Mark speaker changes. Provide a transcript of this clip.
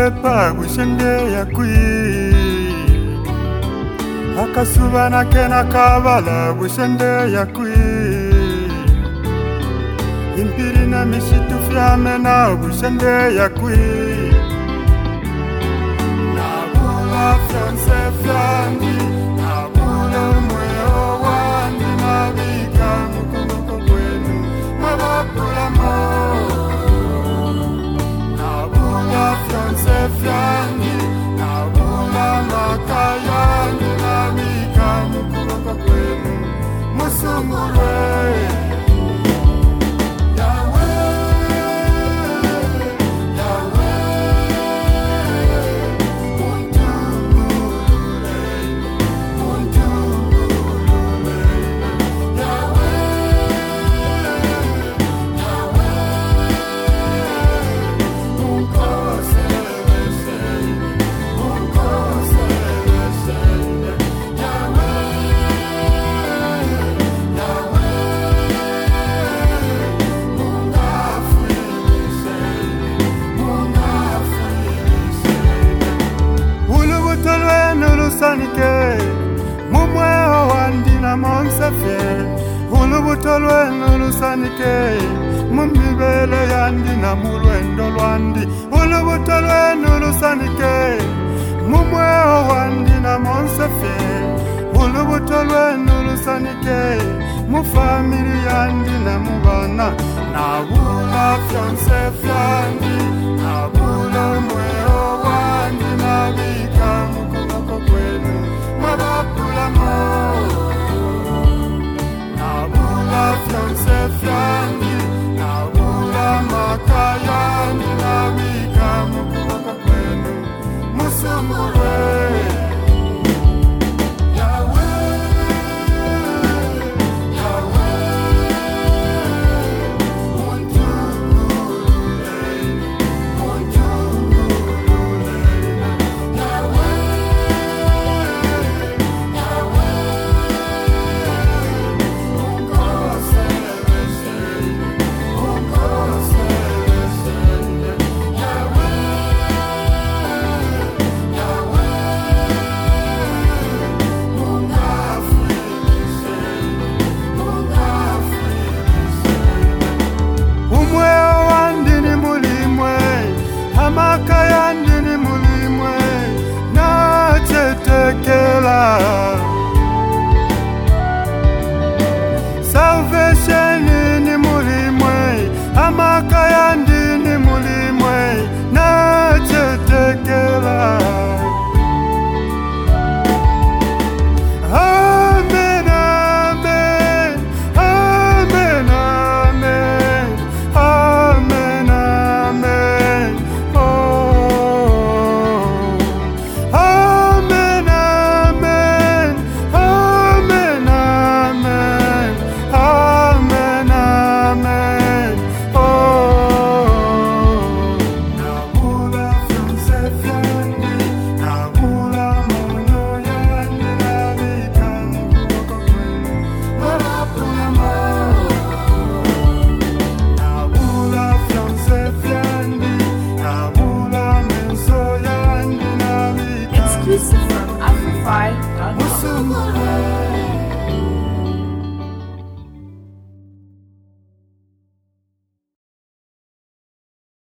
Speaker 1: sepa bushende yakwi akasubana kena kabala bushende yakwi impiri na mishitu fyame na bushende yakwi nabula fianse fyandi nabula mweo wandi nabika mukumuko kwenu mabapula mo nabula fianse fyandi nabula makayandi nabika mukumuko kwenu musumurwe mumweo wandi na monsefe ulubutolwe nulusanike mumibele yandi na mulwendo lwandi ulubutolwe nulusanike mumweo wandi na monsefe ulubutolwe nulusanike mufamili yandi na mubana nabula fianse fyandi nabula mweo wandi nabika mukumuko kwenu mabapula mo nabula fianse fyandi nabula makayandi nabika mukumuko kwenu musumurwe makayandi ni mulimwe na chetekela